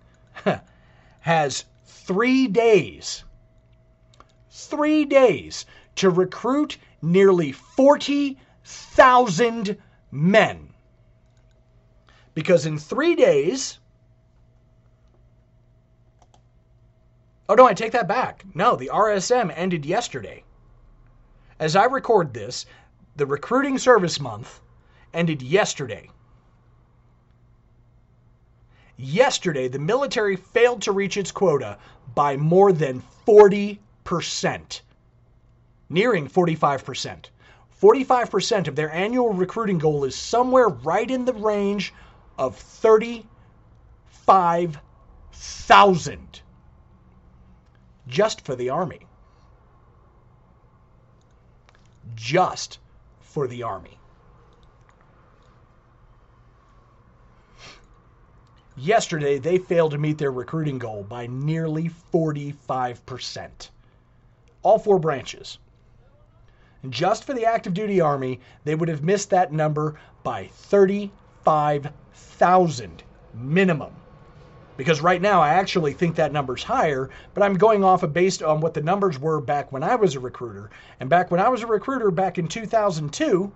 A: has three days, three days to recruit nearly forty thousand men. Because in three days, oh no, I take that back. No, the R S M ended yesterday. As I record this, the recruiting service month ended yesterday. Yesterday, the military failed to reach its quota by more than forty percent, nearing forty-five percent. forty-five percent of their annual recruiting goal is somewhere right in the range of thirty-five thousand just for the Army. Just for the Army. Yesterday, they failed to meet their recruiting goal by nearly forty-five percent. All four branches. And just for the active duty Army, they would have missed that number by thirty-five thousand minimum. Because right now, I actually think that number's higher, but I'm going off of based on what the numbers were back when I was a recruiter. And back when I was a recruiter back in two thousand two,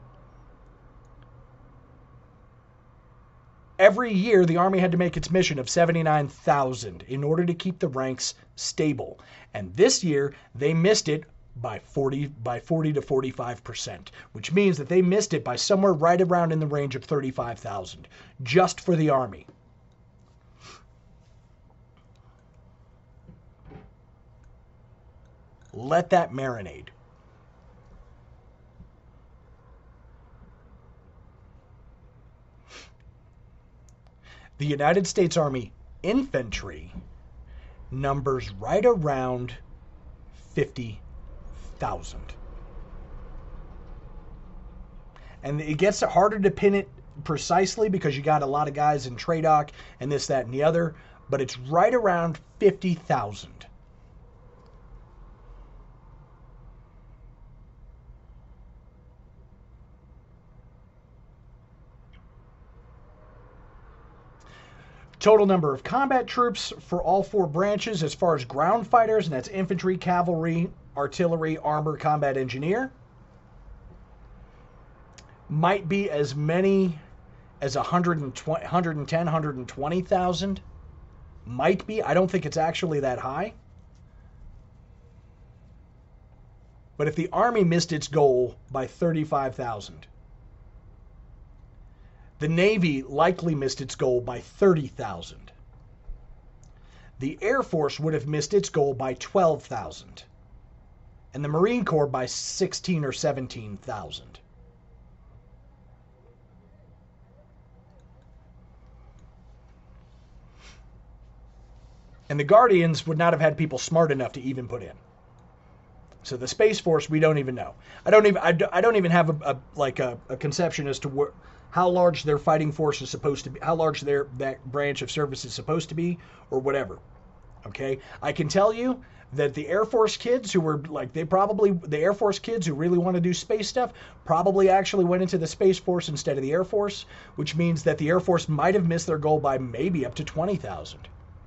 A: every year the Army had to make its mission of seventy-nine thousand in order to keep the ranks stable. And this year, they missed it by forty, by forty to forty-five percent, which means that they missed it by somewhere right around in the range of thirty-five thousand, just for the Army. Let that marinate. The United States Army infantry numbers right around fifty thousand. And it gets harder to pin it precisely because you got a lot of guys in TRADOC and this, that, and the other, but it's right around fifty thousand. Total number of combat troops for all four branches as far as ground fighters, and that's infantry, cavalry, artillery, armor, combat engineer, might be as many as one hundred twenty, one hundred ten, one hundred twenty thousand. Might be. I don't think it's actually that high. But if the Army missed its goal by thirty-five thousand, the Navy likely missed its goal by thirty thousand. The Air Force would have missed its goal by twelve thousand. And the Marine Corps by sixteen or seventeen thousand. And the Guardians would not have had people smart enough to even put in. So the Space Force, we don't even know. I don't even I don't, I don't even have a, a like a, a conception as to where, how large their fighting force is supposed to be, how large their that branch of service is supposed to be, or whatever. Okay, I can tell you that the Air Force kids who were like they probably the Air Force kids who really want to do space stuff probably actually went into the Space Force instead of the Air Force, which means that the Air Force might have missed their goal by maybe up to twenty thousand.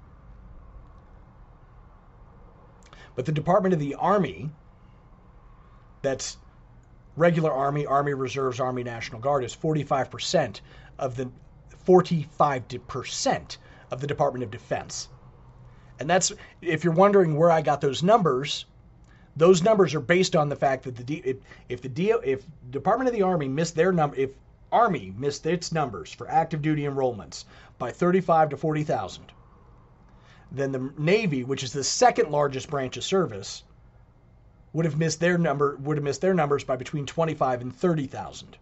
A: But the Department of the Army, that's regular Army, Army Reserves, Army National Guard, is forty-five percent of the forty-five percent of the Department of Defense. And that's, if you're wondering where I got those numbers, those numbers are based on the fact that the D, if, if the D, if Department of the Army missed their number, if Army missed its numbers for active duty enrollments by thirty-five to forty thousand, then the Navy, which is the second largest branch of service, would have missed their number would have missed their numbers by between twenty-five and thirty thousand.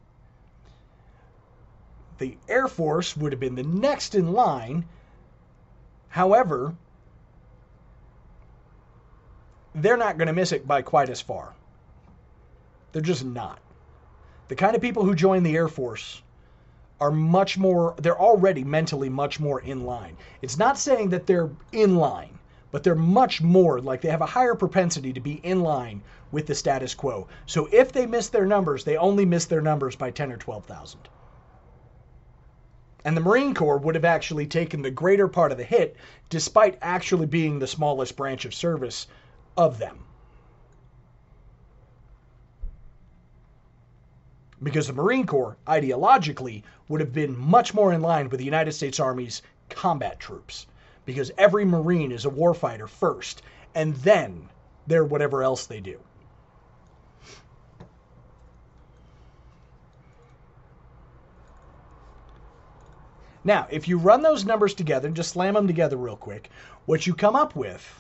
A: The Air Force would have been the next in line. However, they're not going to miss it by quite as far. They're just not. The kind of people who join the Air Force are much more, they're already mentally much more in line. It's not saying that they're in line, but they're much more, like they have a higher propensity to be in line with the status quo. So if they miss their numbers, they only miss their numbers by ten or twelve thousand. And the Marine Corps would have actually taken the greater part of the hit, despite actually being the smallest branch of service of them. Because the Marine Corps, ideologically, would have been much more in line with the United States Army's combat troops. Because every Marine is a warfighter first, and then they're whatever else they do. Now, if you run those numbers together, just slam them together real quick, what you come up with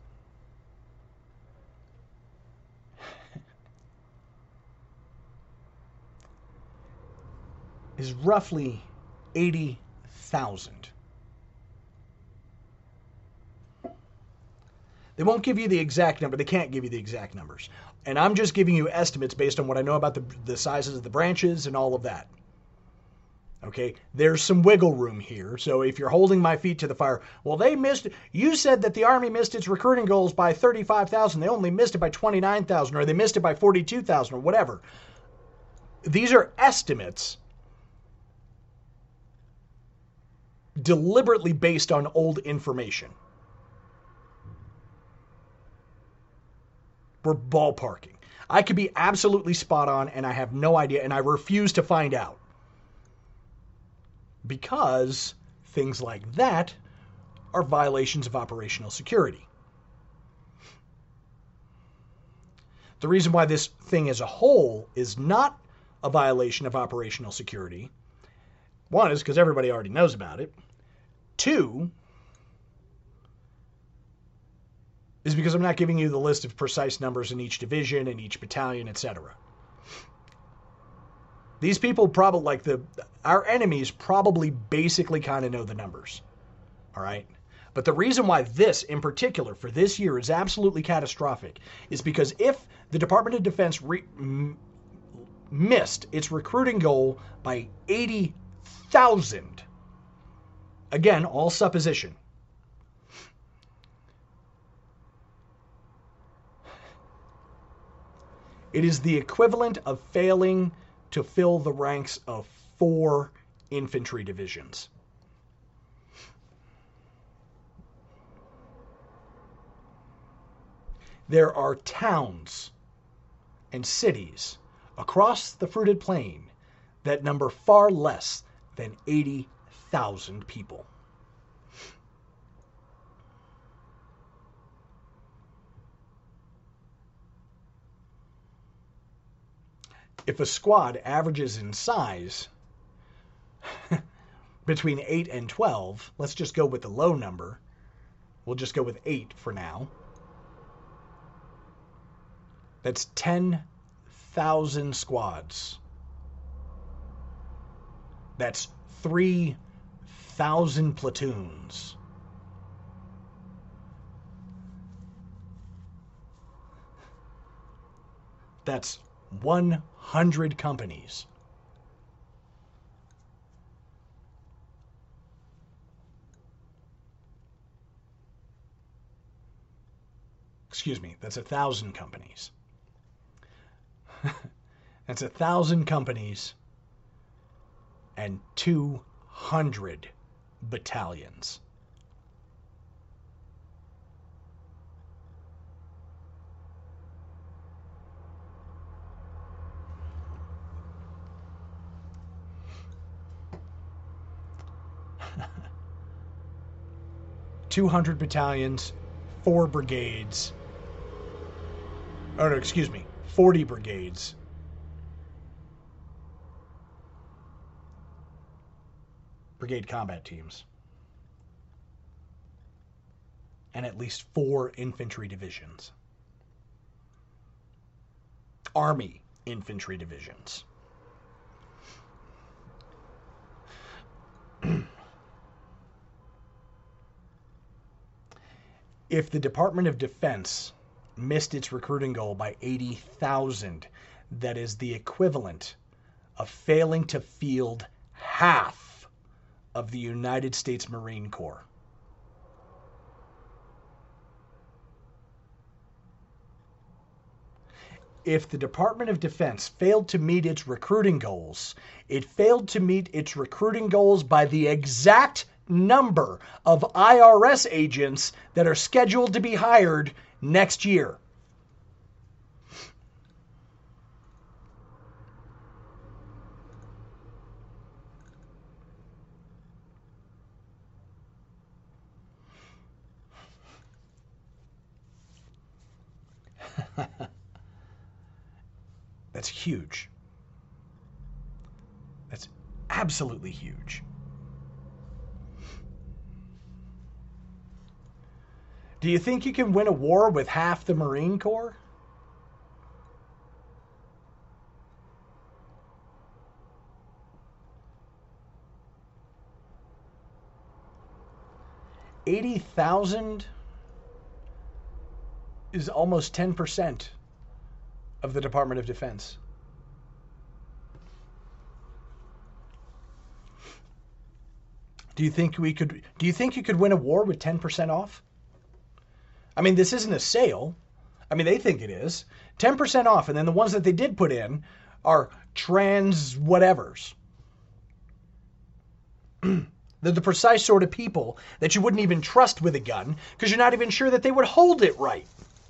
A: is roughly eighty thousand. They won't give you the exact number. They can't give you the exact numbers. And I'm just giving you estimates based on what I know about the, the sizes of the branches and all of that. Okay, there's some wiggle room here. So if you're holding my feet to the fire, well, they missed, you said that the Army missed its recruiting goals by thirty-five thousand. They only missed it by twenty-nine thousand, or they missed it by forty-two thousand, or whatever. These are estimates deliberately based on old information. We're ballparking. I could be absolutely spot on, and I have no idea, and I refuse to find out. Because things like that are violations of operational security. The reason why this thing as a whole is not a violation of operational security, one is because everybody already knows about it. Two is because I'm not giving you the list of precise numbers in each division, in each battalion, et cetera. These people probably, like the, our enemies probably basically kind of know the numbers. All right? But the reason why this in particular for this year is absolutely catastrophic is because if the Department of Defense re- m- missed its recruiting goal by eighty thousand, again, all supposition, it is the equivalent of failing to fill the ranks of four infantry divisions. There are towns and cities across the fruited plain that number far less than eighty thousand people. If a squad averages in size between eight and twelve, let's just go with the low number. We'll just go with eight for now. That's ten thousand squads. That's three thousand platoons. That's one hundred companies. Excuse me, that's a thousand companies. That's a thousand companies and two hundred battalions. two hundred battalions, four brigades. Oh, no, excuse me, forty brigades. Brigade combat teams. And at least four infantry divisions. Army infantry divisions. If the Department of Defense missed its recruiting goal by eighty thousand, that is the equivalent of failing to field half of the United States Marine Corps. if the Department of Defense failed to meet its recruiting goals, it failed to meet its recruiting goals by the exact number of I R S agents that are scheduled to be hired next year. That's huge. That's absolutely huge. Do you think you can win a war with half the Marine Corps? eighty thousand is almost ten percent of the Department of Defense. Do you think we could do you think you could win a war with ten percent off? I mean, this isn't a sale. I mean, they think it is. ten percent off, and then the ones that they did put in are trans whatevers. They're the precise sort of people that you wouldn't even trust with a gun because you're not even sure that they would hold it right.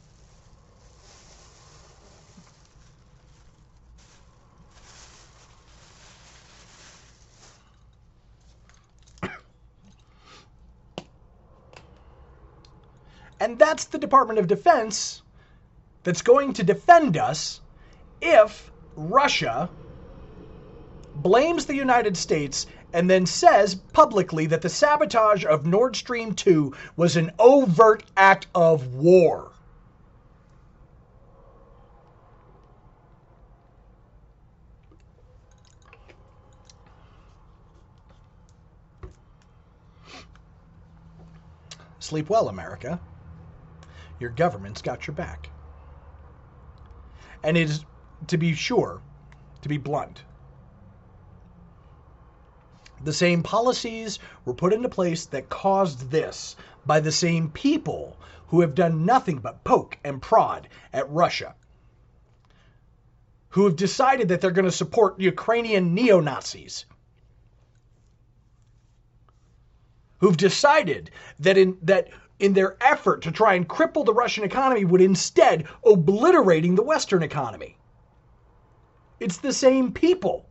A: And that's the Department of Defense that's going to defend us if Russia blames the United States and then says publicly that the sabotage of Nord Stream two was an overt act of war. Sleep well, America. Your government's got your back. And it is, to be sure, to be blunt, the same policies were put into place that caused this by the same people who have done nothing but poke and prod at Russia, who have decided that they're going to support Ukrainian neo-Nazis, who've decided that in that in their effort to try and cripple the Russian economy would instead obliterating the Western economy. It's the same people.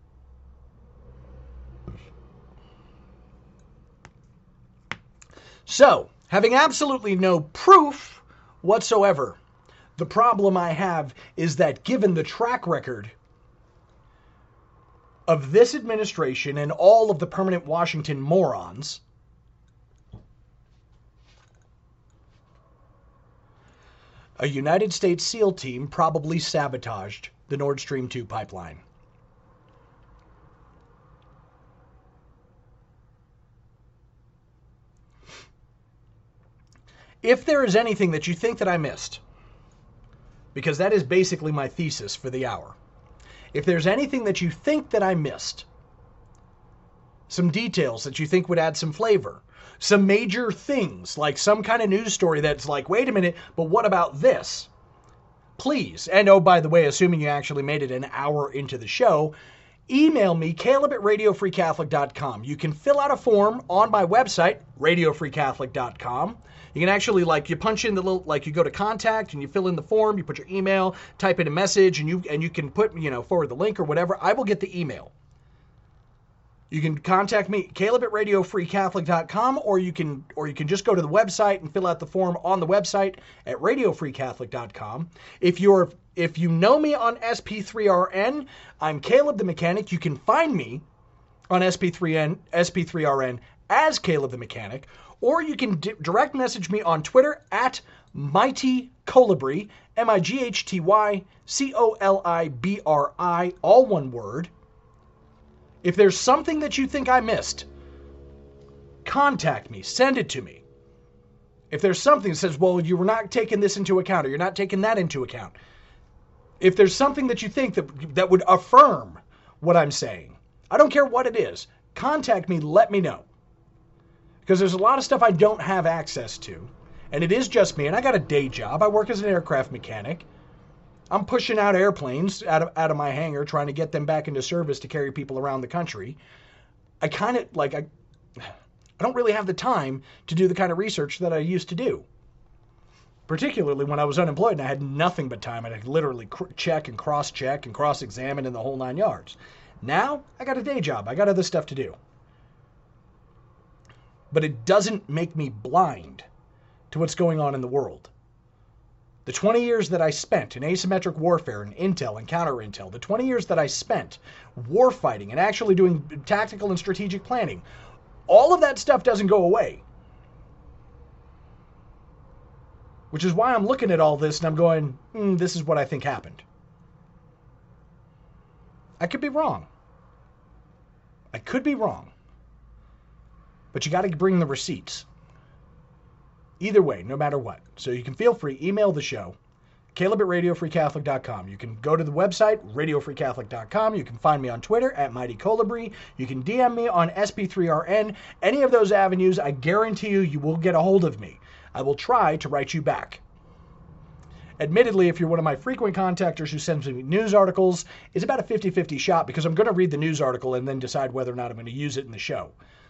A: So, having absolutely no proof whatsoever, the problem I have is that given the track record of this administration and all of the permanent Washington morons, a United States SEAL team probably sabotaged the Nord Stream two pipeline. If there is anything that you think that I missed, because that is basically my thesis for the hour, if there's anything that you think that I missed, some details that you think would add some flavor, some major things, like some kind of news story that's like, wait a minute, but what about this? Please, and oh, by the way, assuming you actually made it an hour into the show, email me, Caleb at radio free catholic dot com. You can fill out a form on my website, radio free catholic dot com. You can actually, like, you punch in the little, like, you go to contact and you fill in the form, you put your email, type in a message, and you and you can put, you know, forward the link or whatever. I will get the email. You can contact me, Caleb at radio free catholic dot com, or you can or you can just go to the website and fill out the form on the website at radio free catholic dot com. If you're if you know me on S P three R N, I'm Caleb the Mechanic. You can find me on S P three N S P three R N as Caleb the Mechanic, or you can d- direct message me on Twitter at Mighty Colibri, M I G H T Y C O L I B R I, all one word. If there's something that you think I missed, contact me, send it to me. If there's something that says, well, you were not taking this into account, or you're not taking that into account. If there's something that you think that that would affirm what I'm saying, I don't care what it is, contact me, let me know. Because there's a lot of stuff I don't have access to, and it is just me, and I got a day job. I work as an aircraft mechanic. I'm pushing out airplanes out of, out of my hangar, trying to get them back into service to carry people around the country. I kind of, like, I, I don't really have the time to do the kind of research that I used to do. Particularly when I was unemployed and I had nothing but time. I could literally cr- check and cross-check and cross-examine in the whole nine yards. Now, I got a day job. I got other stuff to do. But it doesn't make me blind to what's going on in the world. The twenty years that I spent in asymmetric warfare and intel and counter-intel, the twenty years that I spent warfighting and actually doing tactical and strategic planning, all of that stuff doesn't go away. Which is why I'm looking at all this and I'm going, mm, this is what I think happened. I could be wrong. I could be wrong. But you got to bring the receipts. Either way, no matter what. So you can feel free, email the show, Caleb at radio free catholic dot com. You can go to the website, radio free catholic dot com. You can find me on Twitter at Mighty Colibri. You can D M me on S P three R N. Any of those avenues, I guarantee you, you will get a hold of me. I will try to write you back. Admittedly, if you're one of my frequent contactors who sends me news articles, it's about a fifty-fifty shot because I'm going to read the news article and then decide whether or not I'm going to use it in the show.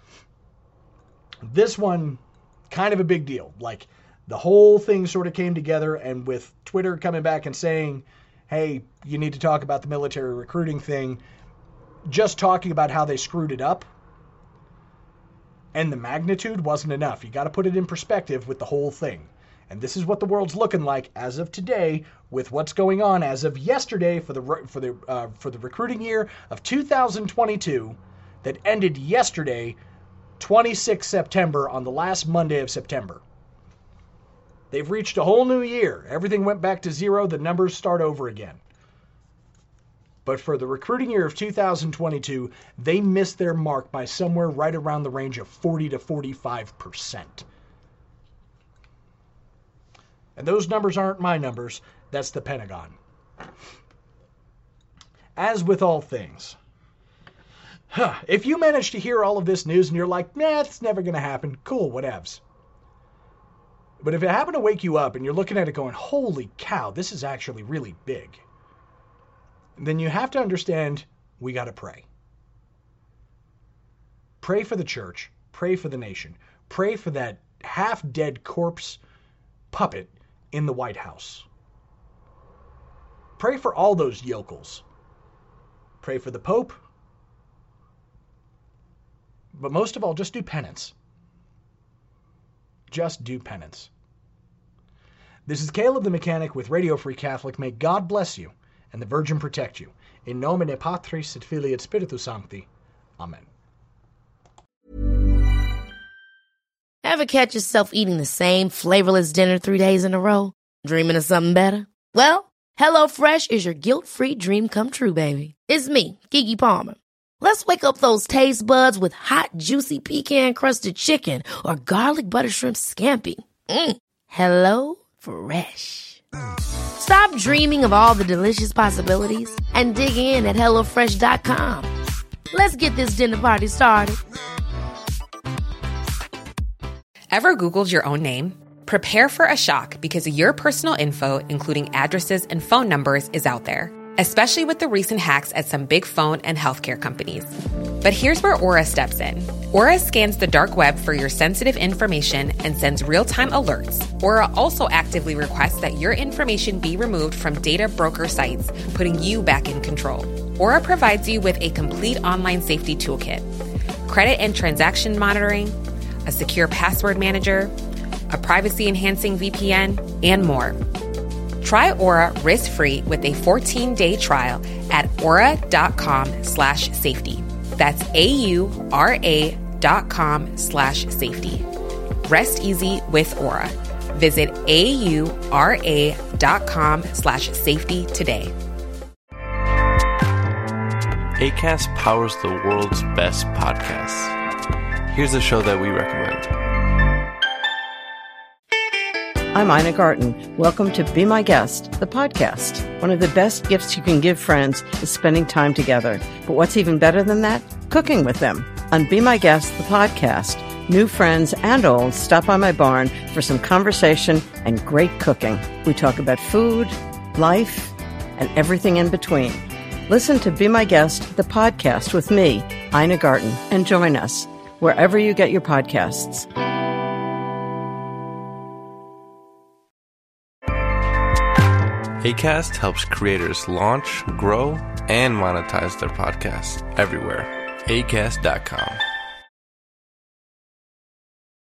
A: This one, kind of a big deal. Like, the whole thing sort of came together, and with Twitter coming back and saying, hey, you need to talk about the military recruiting thing, just talking about how they screwed it up and the magnitude wasn't enough. You got to put it in perspective with the whole thing. And this is what the world's looking like as of today, with what's going on as of yesterday for the for the uh, for the recruiting year of two thousand twenty-two that ended yesterday, the twenty-sixth of September, on the last Monday of September. They've reached a whole new year. Everything went back to zero. The numbers start over again. But for the recruiting year of two thousand twenty-two, they missed their mark by somewhere right around the range of forty to forty-five percent. And those numbers aren't my numbers. That's the Pentagon. As with all things, huh, if you manage to hear all of this news and you're like, nah, it's never going to happen, cool, whatevs. But if it happened to wake you up and you're looking at it going, holy cow, this is actually really big, then you have to understand we got to pray. Pray for the church. Pray for the nation. Pray for that half-dead corpse puppet in the White House. Pray for all those yokels. Pray for the Pope. But most of all, just do penance. Just do penance. This is Caleb the Mechanic with Radio Free Catholic. May God bless you and the Virgin protect you. In nomine Patris et Filii et Spiritus Sancti. Amen.
B: Ever catch yourself eating the same flavorless dinner three days in a row? Dreaming of something better? Well, HelloFresh is your guilt-free dream come true, baby. It's me, Keke Palmer. Let's wake up those taste buds with hot, juicy pecan-crusted chicken or garlic butter shrimp scampi. Mm. Hello Fresh. Stop dreaming of all the delicious possibilities and dig in at hello fresh dot com. Let's get this dinner party started.
I: Ever Googled your own name? Prepare for a shock because your personal info, including addresses and phone numbers, is out there, especially with the recent hacks at some big phone and healthcare companies. But here's where Aura steps in. Aura scans the dark web for your sensitive information and sends real-time alerts. Aura also actively requests that your information be removed from data broker sites, putting you back in control. Aura provides you with a complete online safety toolkit, credit and transaction monitoring, a secure password manager, a privacy-enhancing V P N, and more. Try Aura risk-free with a fourteen-day trial at aura.com slash safety. That's A-U-R-A dot com slash safety. Rest easy with Aura. Visit A-U-R-A dot com slash safety today.
J: Acast powers the world's best podcasts. Here's a show that we recommend.
K: I'm Ina Garten. Welcome to Be My Guest, the podcast. One of the best gifts you can give friends is spending time together. But what's even better than that? Cooking with them. On Be My Guest, the podcast, new friends and old stop by my barn for some conversation and great cooking. We talk about food, life, and everything in between. Listen to Be My Guest, the podcast with me, Ina Garten, and join us wherever you get your podcasts.
J: Acast helps creators launch, grow, and monetize their podcasts everywhere. acast dot com.